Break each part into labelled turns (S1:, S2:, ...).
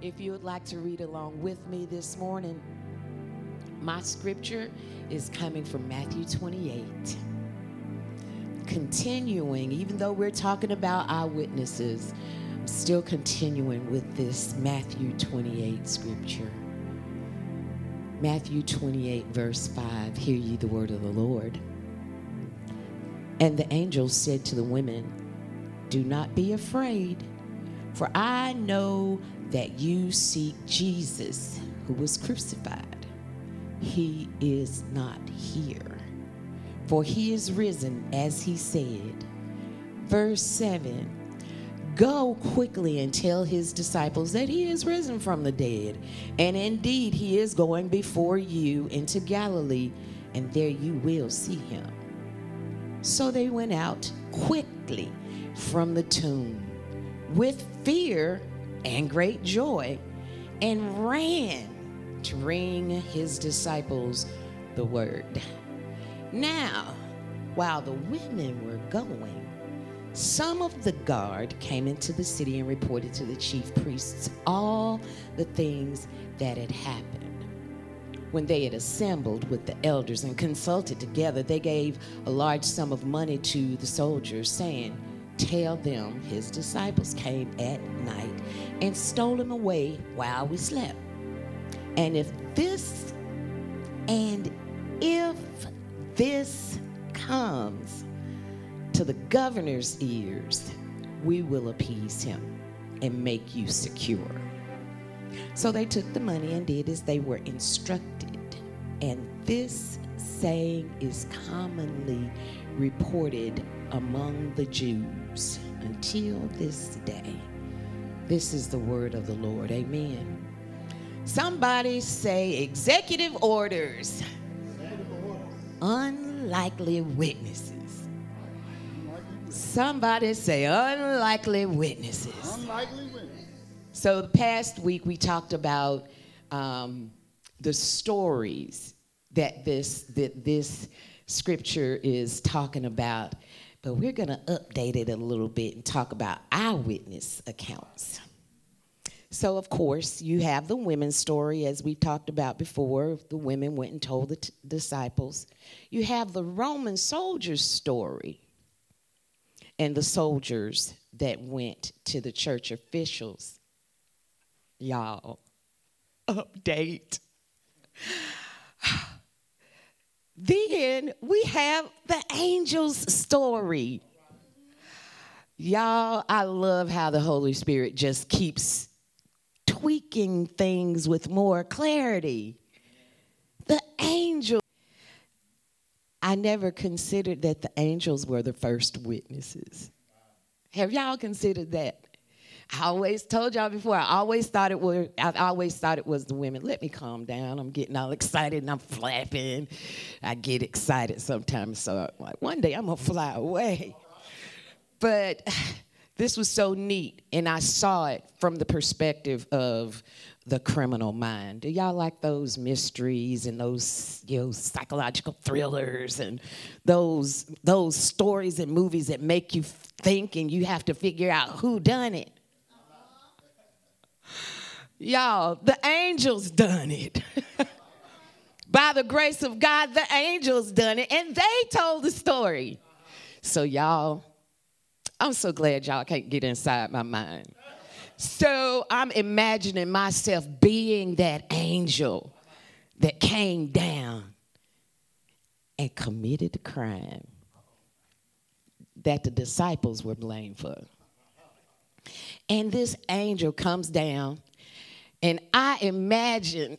S1: If you would like to read along with me this morning, my scripture is coming from Matthew 28. Continuing, even though we're talking about eyewitnesses, I'm still continuing with this Matthew 28 scripture. Matthew 28, verse 5, hear ye the word of the Lord. And the angel said to the women, do not be afraid, for I know that you seek Jesus, who was crucified. He is not here, for he is risen, as he said. Verse 7, go quickly and tell his disciples that he is risen from the dead, and indeed he is going before you into Galilee, and there you will see him. So they went out quickly from the tomb with fear and great joy, and ran to bring his disciples the word. Now, while the women were going, some of the guard came into the city and reported to the chief priests all the things that had happened. When they had assembled with the elders and consulted together, they gave a large sum of money to the soldiers, saying, tell them his disciples came at night and stole him away while we slept. And if this comes to the governor's ears, we will appease him and make you secure. So they took the money and did as they were instructed. And this saying is commonly reported among the Jews until this day. This is the word of the Lord. Amen. Somebody say executive orders. Unlikely witnesses. Somebody say unlikely witnesses.
S2: Unlikely witnesses.
S1: So the past week we talked about the stories that this scripture is talking about, but we're going to update it a little bit and talk about eyewitness accounts. So, of course, you have the women's story, as we talked about before. The women went and told the disciples. You have the Roman soldiers' story and the soldiers that went to the church officials. Y'all, update. Then we have the angel's story. Y'all, I love how the Holy Spirit just keeps tweaking things with more clarity. The angel. I never considered that the angels were the first witnesses. Have y'all considered that? I always told y'all before, I always thought it was the women. Let me calm down. I'm getting all excited and I'm flapping. I get excited sometimes, so I'm like, one day I'm going to fly away. But this was so neat, and I saw it from the perspective of the criminal mind. Do y'all like those mysteries and those, psychological thrillers and those stories and movies that make you think and you have to figure out who done it? Y'all, the angels done it. By the grace of God, the angels done it, and they told the story. So y'all, I'm so glad y'all can't get inside my mind. So I'm imagining myself being that angel that came down and committed the crime that the disciples were blamed for. And this angel comes down, and I imagined,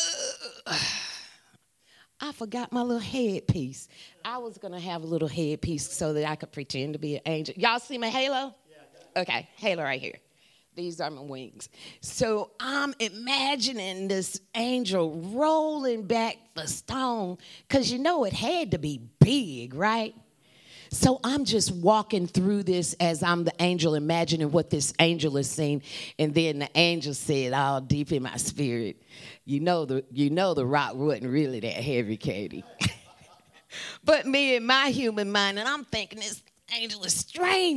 S1: I forgot my little headpiece. I was going to have a little headpiece so that I could pretend to be an angel. Y'all see my halo? Yeah. Okay, halo right here. These are my wings. So I'm imagining this angel rolling back the stone, because it had to be big, right? So I'm just walking through this as I'm the angel, imagining what this angel is seeing. And then the angel said, all deep in my spirit, the rock wasn't really that heavy, Katie. But me and my human mind, and I'm thinking this angel is straining.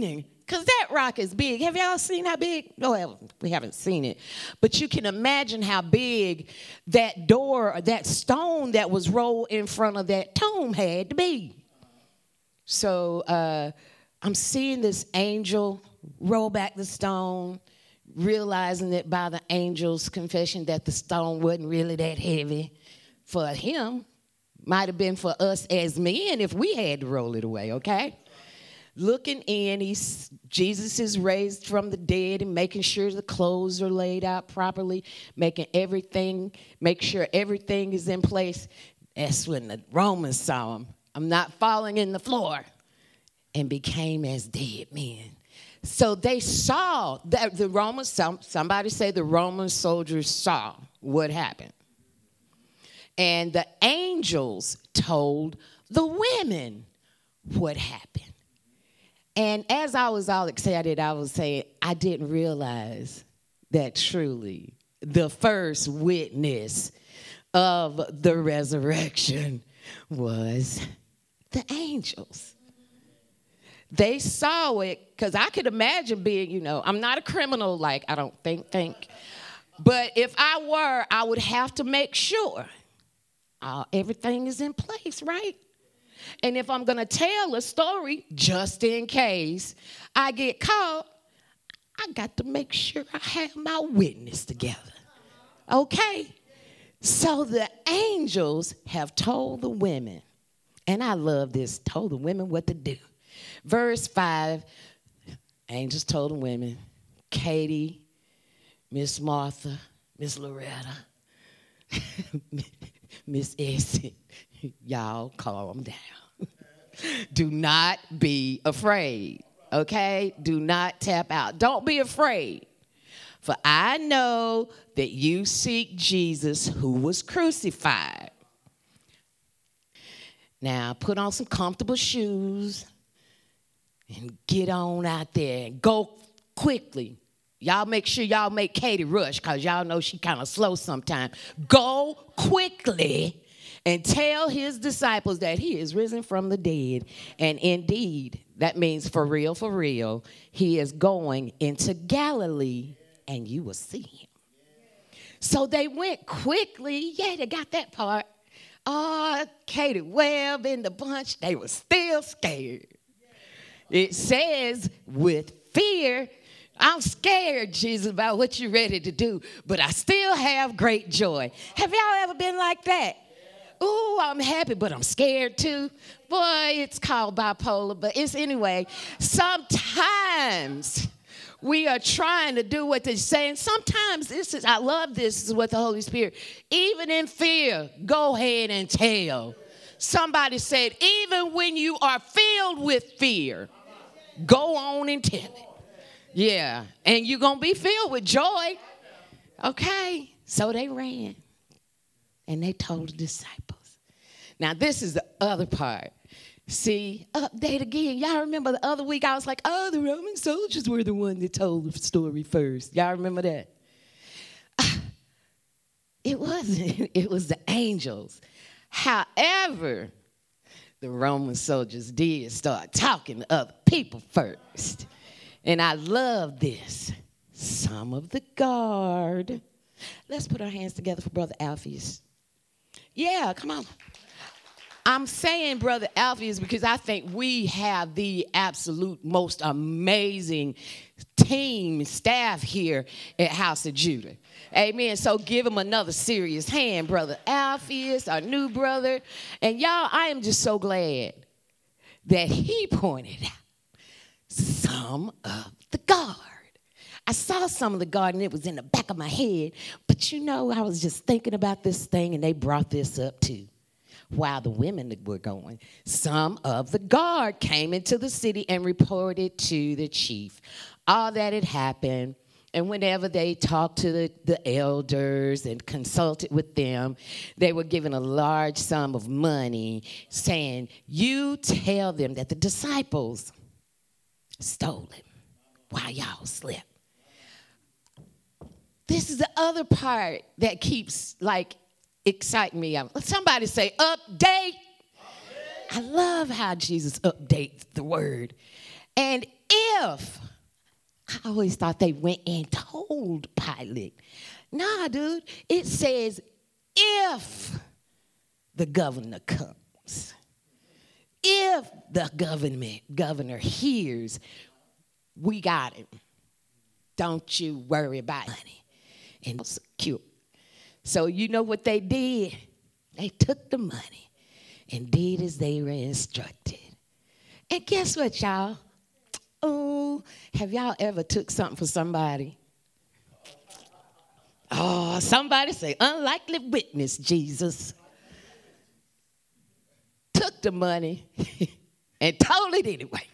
S1: because that rock is big. Have y'all seen how big? No, we haven't seen it. But you can imagine how big that door or that stone that was rolled in front of that tomb had to be. So I'm seeing this angel roll back the stone, realizing that by the angel's confession that the stone wasn't really that heavy for him. Might have been for us as men if we had to roll it away, okay? Looking in, Jesus is raised from the dead and making sure the clothes are laid out properly, make sure everything is in place. That's when the Romans saw him. I'm not falling in the floor, and became as dead men. So they saw that the Romans, somebody say the Roman soldiers saw what happened. And the angels told the women what happened. And as I was all excited, I was saying, I didn't realize that truly the first witness of the resurrection was the angels. They saw it, because I could imagine being, I'm not a criminal, I don't think. But if I were, I would have to make sure everything is in place, right? And if I'm going to tell a story, just in case I get caught, I got to make sure I have my witness together. Okay? So the angels have told the women, and I love this, told the women what to do. Verse 5, angels told the women, Katie, Miss Martha, Miss Loretta, Miss Essie, y'all calm down. Do not be afraid, okay? Do not tap out. Don't be afraid. For I know that you seek Jesus who was crucified. Now, put on some comfortable shoes and get on out there and go quickly. Y'all make sure y'all make Katie rush, because y'all know she kind of slow sometimes. Go quickly and tell his disciples that he is risen from the dead. And indeed, that means for real, he is going into Galilee, and you will see him. So they went quickly. Yeah, they got that part. Katie Webb in the bunch, they were still scared. It says with fear, I'm scared, Jesus, about what you're ready to do, but I still have great joy. Have y'all ever been like that? Ooh, I'm happy, but I'm scared too. Boy, it's called bipolar, but it's anyway. Sometimes we are trying to do what they're saying. Sometimes I love this is what the Holy Spirit, even in fear, go ahead and tell. Somebody said, even when you are filled with fear, go on and tell it. Yeah, and you're going to be filled with joy. Okay, so they ran, and they told the disciples. Now, this is the other part. See, update again. Y'all remember the other week I was like, the Roman soldiers were the one that told the story first. Y'all remember that? It wasn't. It was the angels. However, the Roman soldiers did start talking to other people first. And I love this. Some of the guard. Let's put our hands together for Brother Alpheus. Yeah, come on. I'm saying Brother Alpheus because I think we have the absolute most amazing team, staff here at House of Judah. Amen. So give him another serious hand, Brother Alpheus, our new brother. And y'all, I am just so glad that he pointed out some of the guard. I saw some of the guard, and it was in the back of my head. But I was just thinking about this thing, and they brought this up too. While the women were going, some of the guard came into the city and reported to the chief all that had happened. And whenever they talked to the elders and consulted with them, they were given a large sum of money saying, you tell them that the disciples stole it while y'all slept. This is the other part that keeps exciting me. Somebody say update. I love how Jesus updates the word. And if, I always thought they went and told Pilate. Nah, dude, it says if the governor comes, if the governor hears, we got him. Don't you worry about money. And secure. So you know what they did? They took the money and did as they were instructed. And guess what, y'all? Oh, have y'all ever took something for somebody? Oh, somebody say, unlikely witness, Jesus. Took the money and told it anyway.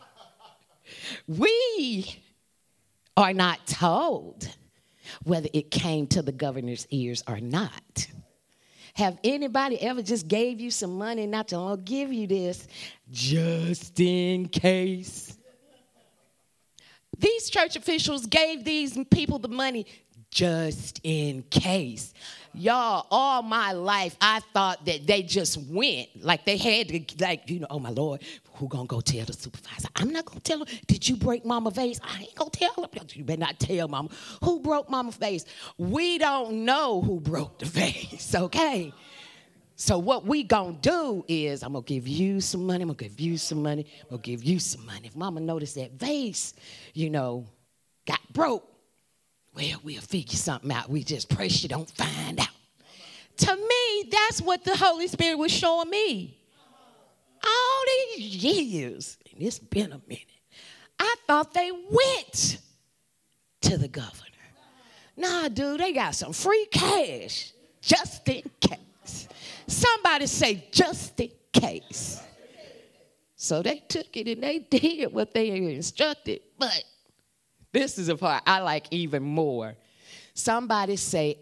S1: We are not told whether it came to the governor's ears or not. Have anybody ever just gave you some money, not to I'll give you this just in case? These church officials gave these people the money just in case. Y'all, all my life, I thought that they just went. Like they had to, oh, my Lord, who gonna go tell the supervisor? I'm not gonna tell him, did you break Mama's vase? I ain't gonna tell him. You better not tell Mama. Who broke Mama's vase? We don't know who broke the vase, okay? So what we gonna do is, I'm gonna give you some money, I'm gonna give you some money, I'm gonna give you some money. If Mama noticed that vase, got broke, well, we'll figure something out. We just pray she don't find out. To me, that's what the Holy Spirit was showing me. All these years, and it's been a minute, I thought they went to the governor. Nah, dude, they got some free cash just in case. Somebody say, just in case. So they took it and they did what they instructed. But this is a part I like even more. Somebody say,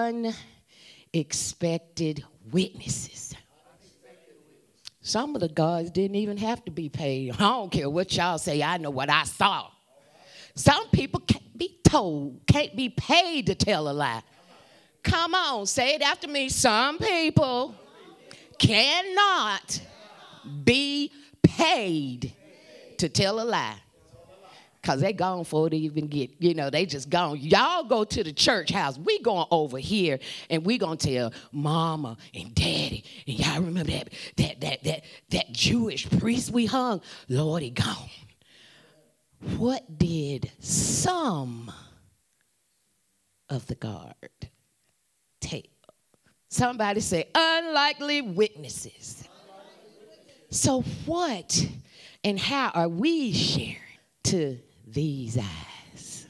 S1: unexpected witnesses. Some of the guards didn't even have to be paid. I don't care what y'all say. I know what I saw. Some people can't be told, can't be paid to tell a lie. Come on, say it after me. Some people cannot be paid to tell a lie. Because they gone before they even get, they just gone. Y'all go to the church house. We going over here, and we going to tell Mama and Daddy. And y'all remember that Jewish priest we hung? Lord, he gone. What did some of the guard tell? Somebody say, unlikely witnesses. So what and how are we sharing to these eyes?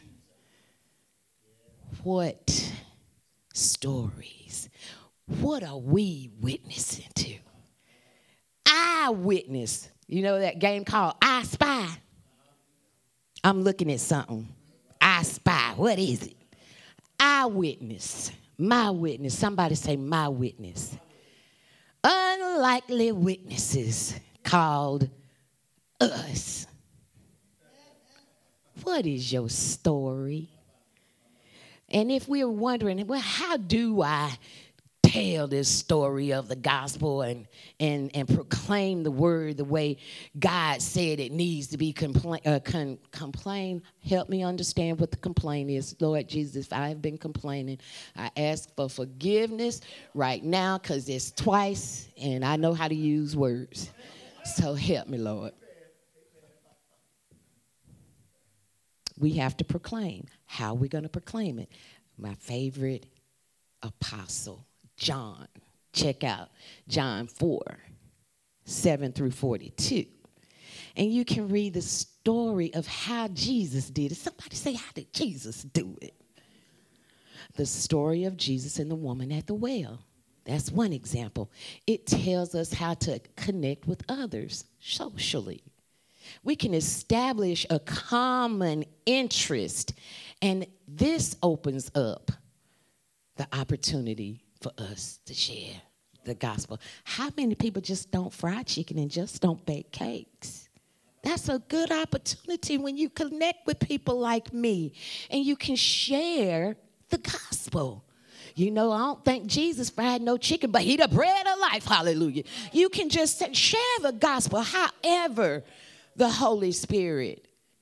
S1: What stories? What are we witnessing to? Eyewitness. You know that game called I Spy? I'm looking at something. I Spy. What is it? Eyewitness. My witness. Somebody say my witness. Unlikely witnesses called us. What is your story? And if we're wondering, well, how do I tell this story of the gospel and proclaim the word the way God said it needs to be complained? Help me understand what the complaint is. Lord Jesus, if I have been complaining, I ask for forgiveness right now because it's twice and I know how to use words. So help me, Lord. We have to proclaim. How are we going to proclaim it? My favorite apostle, John. Check out John 4:7-42. And you can read the story of how Jesus did it. Somebody say, how did Jesus do it? The story of Jesus and the woman at the well. That's one example. It tells us how to connect with others socially. We can establish a common interest, and this opens up the opportunity for us to share the gospel. How many people just don't fry chicken and just don't bake cakes? That's a good opportunity when you connect with people like me and you can share the gospel. I don't think Jesus fried no chicken, but he the bread of life. Hallelujah. You can just share the gospel however the Holy Spirit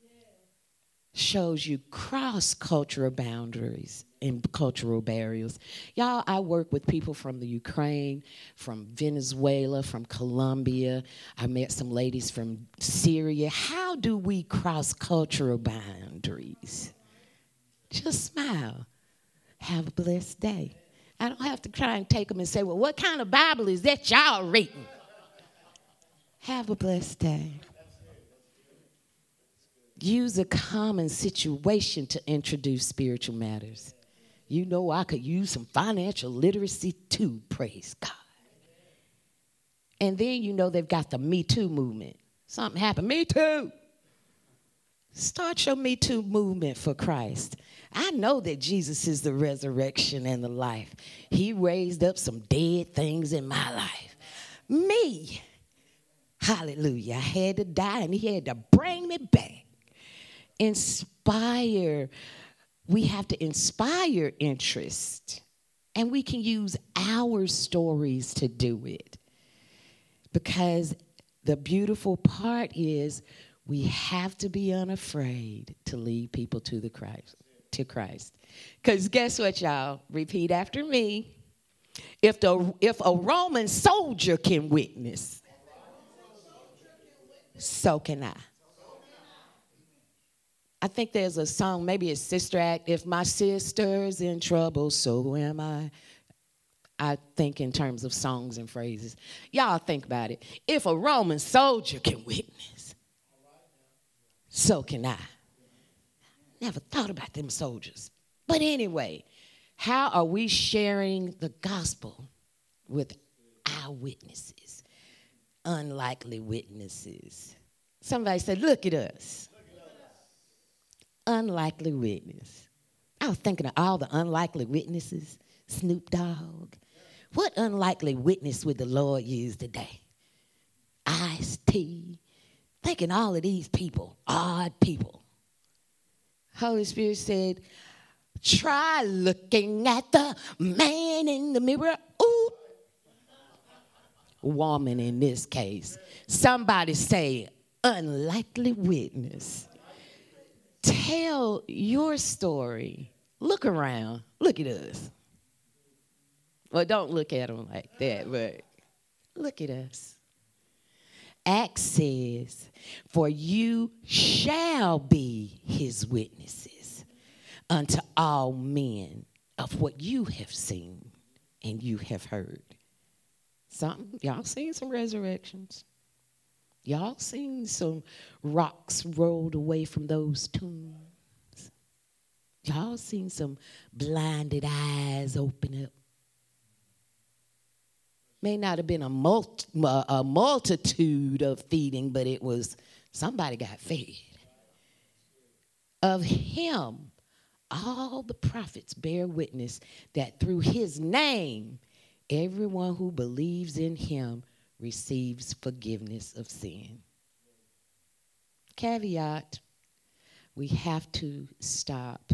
S1: shows you cross-cultural boundaries and cultural barriers. Y'all, I work with people from the Ukraine, from Venezuela, from Colombia. I met some ladies from Syria. How do we cross cultural boundaries? Just smile. Have a blessed day. I don't have to try and take them and say, well, what kind of Bible is that y'all reading? Have a blessed day. Use a common situation to introduce spiritual matters. You know, I could use some financial literacy too, praise God. And then you know they've got the Me Too movement. Something happened, Me Too. Start your Me Too movement for Christ. I know that Jesus is the resurrection and the life. He raised up some dead things in my life. Me, hallelujah, I had to die and he had to bring me back. Inspire. We have to inspire interest. And we can use our stories to do it. Because the beautiful part is we have to be unafraid to lead people to Christ. Because guess what, y'all? Repeat after me. If a Roman soldier can witness, so can I. I think there's a song, maybe it's Sister Act, if my sister's in trouble, so am I. I think in terms of songs and phrases. Y'all think about it. If a Roman soldier can witness, so can I. Never thought about them soldiers. But anyway, how are we sharing the gospel with our witnesses? Unlikely witnesses. Somebody said, look at us. Unlikely witness. I was thinking of all the unlikely witnesses. Snoop Dogg. What unlikely witness would the Lord use today? Ice-T. Thinking all of these people, odd people. Holy Spirit said, try looking at the man in the mirror. Ooh. Woman in this case. Somebody say, unlikely witness. Tell your story. Look around. Look at us. Well, don't look at them like that, but look at us. Acts says, for you shall be his witnesses unto all men of what you have seen and you have heard. Y'all seen some resurrections. Y'all seen some rocks rolled away from those tombs. Y'all seen some blinded eyes open up. May not have been a multitude of feeding, but it was somebody got fed. Of him, all the prophets bear witness that through his name, everyone who believes in him receives forgiveness of sin. Caveat, we have to stop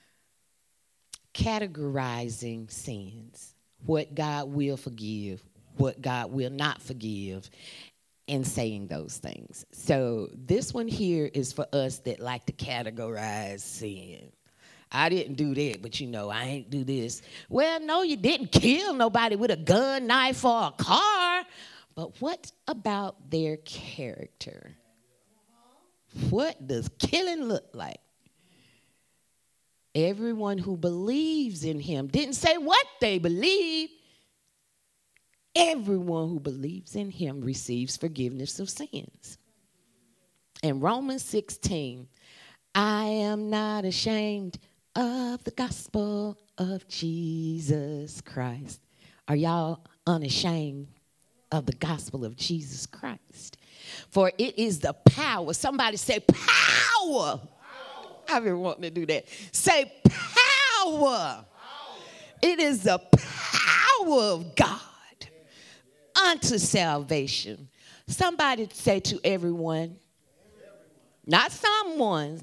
S1: categorizing sins, what God will forgive, what God will not forgive, and saying those things. So this one here is for us that like to categorize sin. I didn't do that, but I ain't do this. Well, no, you didn't kill nobody with a gun, knife, or a car. But what about their character? What does killing look like? Everyone who believes in him didn't say what they believe. Everyone who believes in him receives forgiveness of sins. In Romans 16, I am not ashamed of the gospel of Jesus Christ. Are y'all unashamed of the gospel of Jesus Christ? For it is the power. Somebody say power. I've been wanting to do that. Say power. It is the power of God unto salvation. Somebody say to everyone, not someone,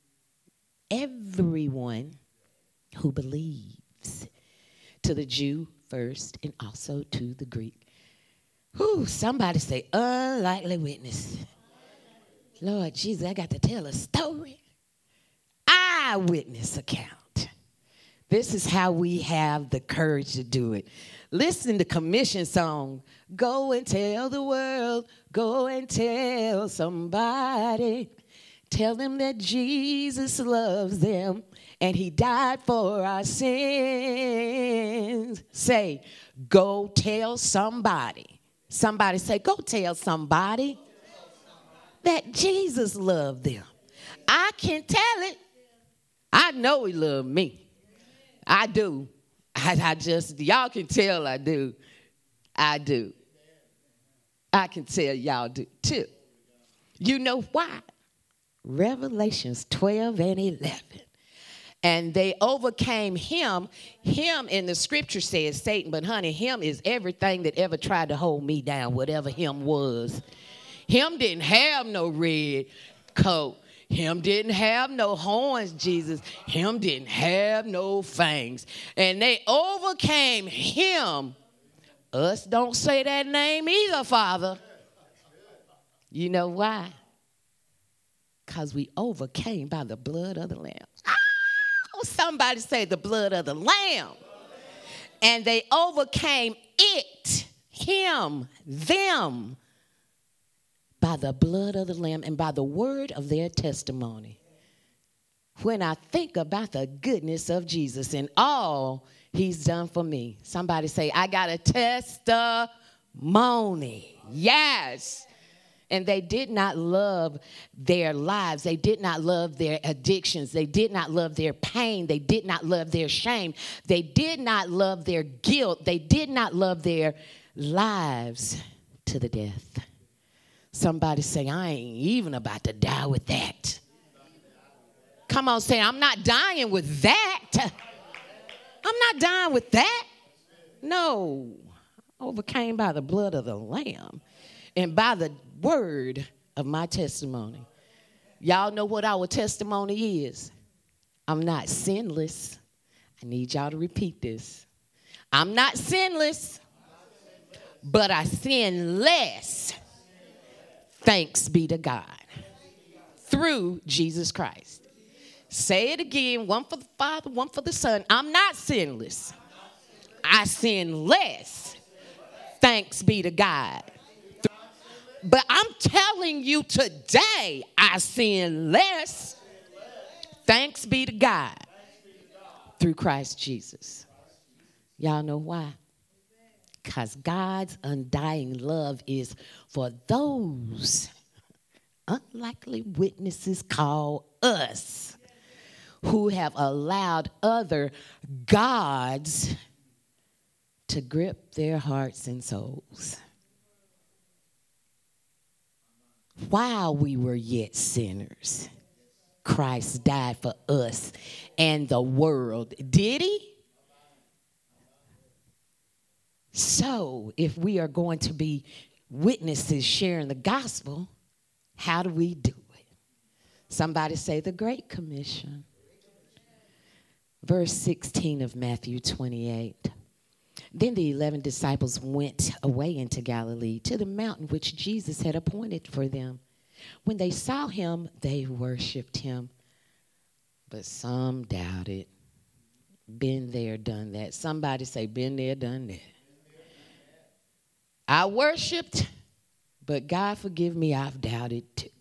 S1: everyone who believes. To the Jew first and also to the Greek. Somebody say unlikely witness. Lord Jesus, I got to tell a story. eyewitness account. This is how we have the courage to do it. Listen to commission song. Go and tell the world. Go and tell somebody. Tell them that Jesus loves them and he died for our sins. Say, go tell somebody. Somebody say, go tell somebody that Jesus loved them. I can tell it. I know he loved me. I do. I just, y'all can tell I do. I do. I can tell y'all do too. You know why? Revelations 12 and 11. And they overcame him. Him in the scripture says Satan, but honey, him is everything that ever tried to hold me down, whatever him was. Him didn't have no red coat. Him didn't have no horns, Jesus. Him didn't have no fangs. And they overcame him. Us don't say that name either, Father. You know why? Because we overcame by the blood of the Lamb. Oh, somebody say the blood of the Lamb. And they overcame it, him, them, by the blood of the Lamb and by the word of their testimony. When I think about the goodness of Jesus and all he's done for me, somebody say, I got a testimony. Yes. And they did not love their lives. They did not love their addictions. They did not love their pain. They did not love their shame. They did not love their guilt. They did not love their lives to the death. Somebody say, I ain't even about to die with that. Come on, say, I'm not dying with that. I'm not dying with that. No. Overcame by the blood of the Lamb and by the word of my testimony. Y'all know what our testimony is. I'm not sinless. I need y'all to repeat this. I'm not sinless, but I sin less. Thanks be to God. Through Jesus Christ. Say it again. One for the Father, one for the Son. I'm not sinless. I sin less. Thanks be to God. But I'm telling you today, I sin less. Thanks be to God. Through Christ Jesus. Y'all know why? Because God's undying love is for those unlikely witnesses called us who have allowed other gods to grip their hearts and souls. While we were yet sinners, Christ died for us and the world. Did he? So, if we are going to be witnesses sharing the gospel, how do we do it? Somebody say the Great Commission. Verse 16 of Matthew 28. Then the 11 disciples went away into Galilee to the mountain which Jesus had appointed for them. When they saw him, they worshiped him, but some doubted. Been there, done that. Somebody say, been there, done that. I worshiped, but God forgive me, I've doubted too.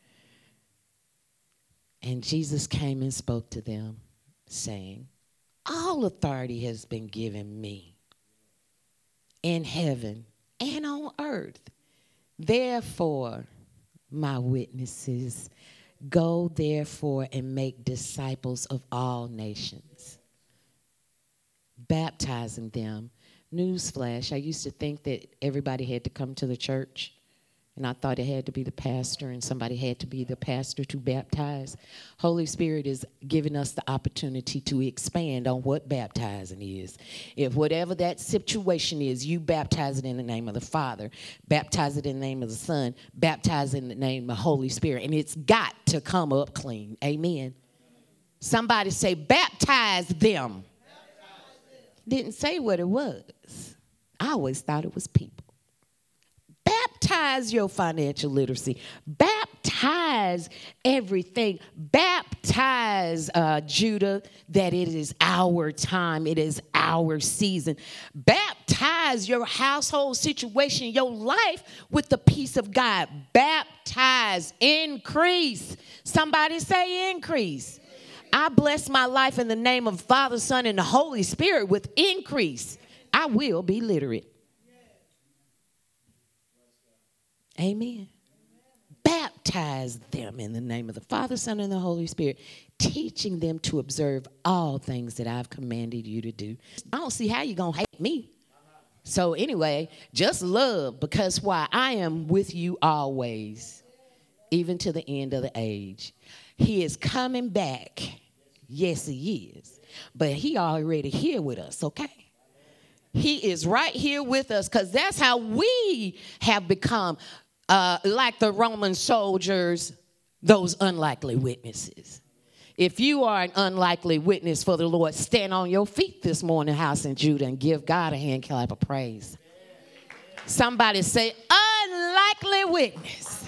S1: And Jesus came and spoke to them, saying, all authority has been given me in heaven and on earth. Therefore, my witnesses, go therefore and make disciples of all nations, baptizing them. Newsflash, I used to think that everybody had to come to the church, and I thought it had to be the pastor and somebody had to be the pastor to baptize. Holy Spirit is giving us the opportunity to expand on what baptizing is. If whatever that situation is, you baptize it in the name of the Father, baptize it in the name of the Son, baptize it in the name of the Holy Spirit, and it's got to come up clean. Amen. Somebody say, baptize them. Didn't say what it was. I always thought it was people. Baptize your financial literacy. Baptize baptize everything. Baptize, Judah, that it is our time. It is our season. Baptize your household situation, your life with the peace of God. Baptize, increase. Somebody say increase. I bless my life in the name of Father, Son, and the Holy Spirit with increase. I will be literate. Amen. Baptize them in the name of the Father, Son, and the Holy Spirit, teaching them to observe all things that I've commanded you to do. I don't see how you're going to hate me. So anyway, just love, because why? I am with you always, even to the end of the age. He is coming back. Yes, he is. But he already here with us, okay? He is right here with us, because that's how we have become like the Roman soldiers, those unlikely witnesses. If you are an unlikely witness for the Lord, stand on your feet this morning, house in Judah, and give God a hand clap of praise. Somebody say, unlikely witness.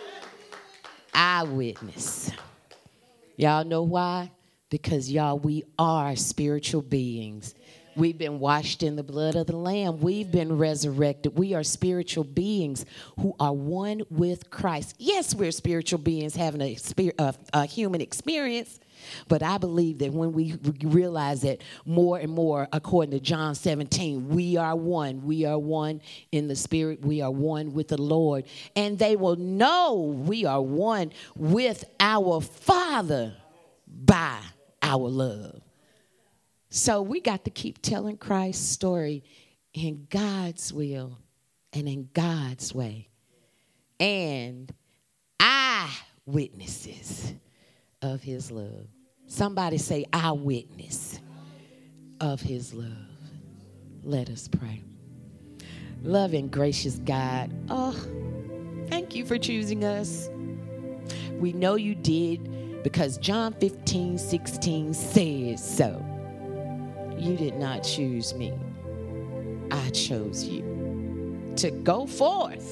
S1: Eyewitness. Y'all know why? Because y'all, we are spiritual beings. We've been washed in the blood of the Lamb. We've been resurrected. We are spiritual beings who are one with Christ. Yes, we're spiritual beings having a human experience, but I believe that when we realize that more and more, according to John 17, we are one. We are one in the Spirit. We are one with the Lord. And they will know we are one with our Father by our love. So we got to keep telling Christ's story in God's will and in God's way. And eyewitnesses of his love. Somebody say, eyewitness of his love. Let us pray. Loving, gracious God, thank you for choosing us. We know you did, because John 15:16 says so. You did not choose me. I chose you to go forth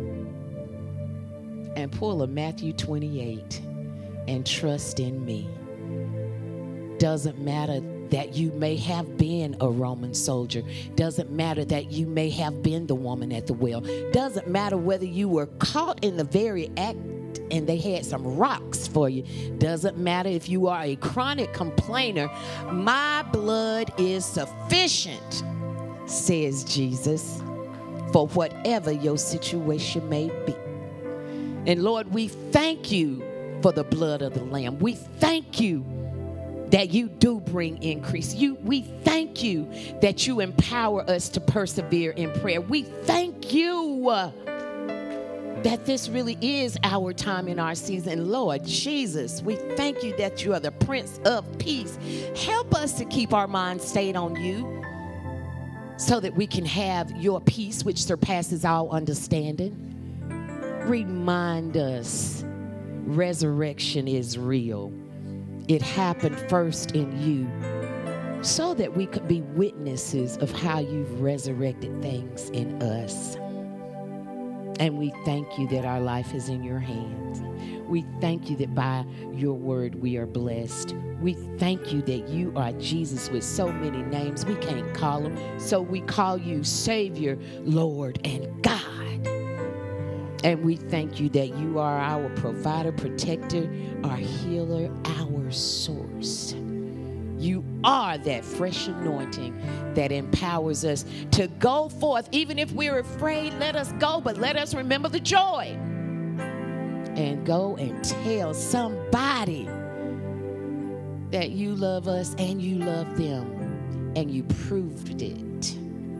S1: and pull a Matthew 28 and trust in me. Doesn't matter that you may have been a Roman soldier. Doesn't matter that you may have been the woman at the well. Doesn't matter whether you were caught in the very act and they had some rocks for you. Doesn't matter if you are a chronic complainer. My blood is sufficient, says Jesus, for whatever your situation may be. And Lord, we thank you for the blood of the Lamb. We thank you that you do bring increase. We thank you that you empower us to persevere in prayer. We thank you that this really is our time in our season. Lord Jesus, we thank you that you are the Prince of Peace. Help us to keep our minds stayed on you so that we can have your peace, which surpasses all understanding. Remind us, resurrection is real. It happened first in you, so that we could be witnesses of how you've resurrected things in us. And we thank you that our life is in your hands. We thank you that by your word we are blessed. We thank you that you are Jesus with so many names we can't call him. So we call you Savior, Lord, and God. And we thank you that you are our provider, protector, our healer, our source. You are that fresh anointing that empowers us to go forth. Even if we're afraid, let us go, but let us remember the joy. And go and tell somebody that you love us and you love them. And you proved it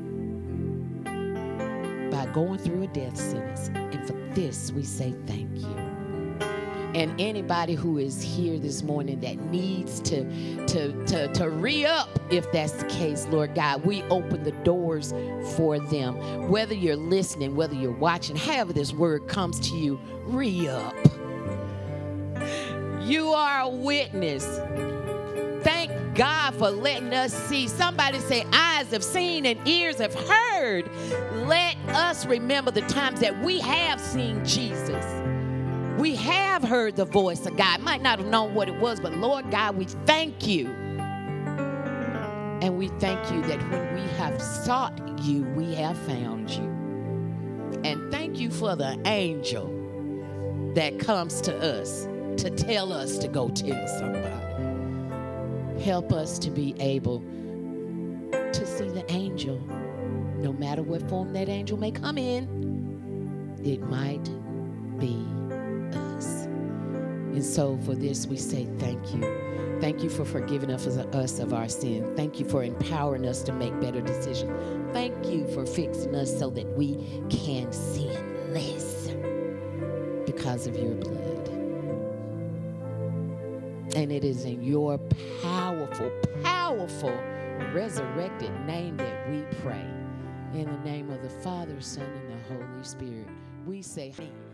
S1: by going through a death sentence. And for this, we say thank you. And anybody who is here this morning that needs to re-up, if that's the case, Lord God, we open the doors for them. Whether you're listening, whether you're watching, however this word comes to you, re-up. You are a witness. Thank God for letting us see. Somebody say, eyes have seen and ears have heard. Let us remember the times that we have seen Jesus. We have heard the voice of God. Might not have known what it was, but Lord God, we thank you. And we thank you that when we have sought you, we have found you. And thank you for the angel that comes to us to tell us to go tell somebody. Help us to be able to see the angel, no matter what form that angel may come in. It might be us. And so for this, we say thank you. Thank you for forgiving us of our sin. Thank you for empowering us to make better decisions. Thank you for fixing us so that we can sin less because of your blood. And it is in your powerful, powerful, resurrected name that we pray. In the name of the Father, Son, and the Holy Spirit, we say,